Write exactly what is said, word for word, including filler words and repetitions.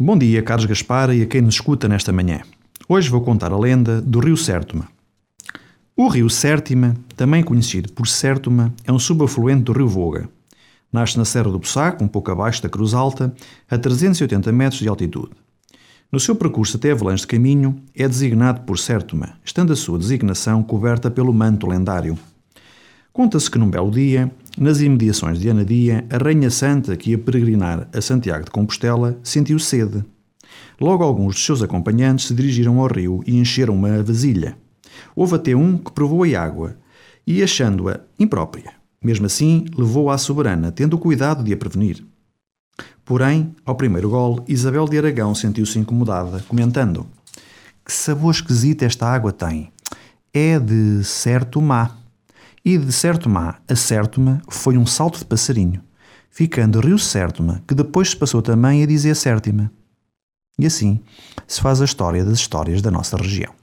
Bom dia, Carlos Gaspar e a quem nos escuta nesta manhã. Hoje vou contar a lenda do rio Sértoma. O rio Sértima, também conhecido por Sértoma, é um subafluente do rio Voga. Nasce na Serra do Bussaco, um pouco abaixo da Cruz Alta, a trezentos e oitenta metros de altitude. No seu percurso até Avalanche de Caminho, é designado por Sértoma, estando a sua designação coberta pelo manto lendário. Conta-se que num belo dia, nas imediações de Anadia, a Rainha Santa, que ia peregrinar a Santiago de Compostela, sentiu sede. Logo alguns dos seus acompanhantes se dirigiram ao rio e encheram uma vasilha. Houve até um que provou a água e, achando-a imprópria, mesmo assim, levou-a à soberana, tendo o cuidado de a prevenir. Porém, ao primeiro gole, Isabel de Aragão sentiu-se incomodada, comentando: "Que sabor esquisito esta água tem! É de certo má." E de Sértoma a Sértoma foi um salto de passarinho, ficando rio Sértoma, que depois se passou também a dizer Sértima. E assim se faz a história das histórias da nossa região.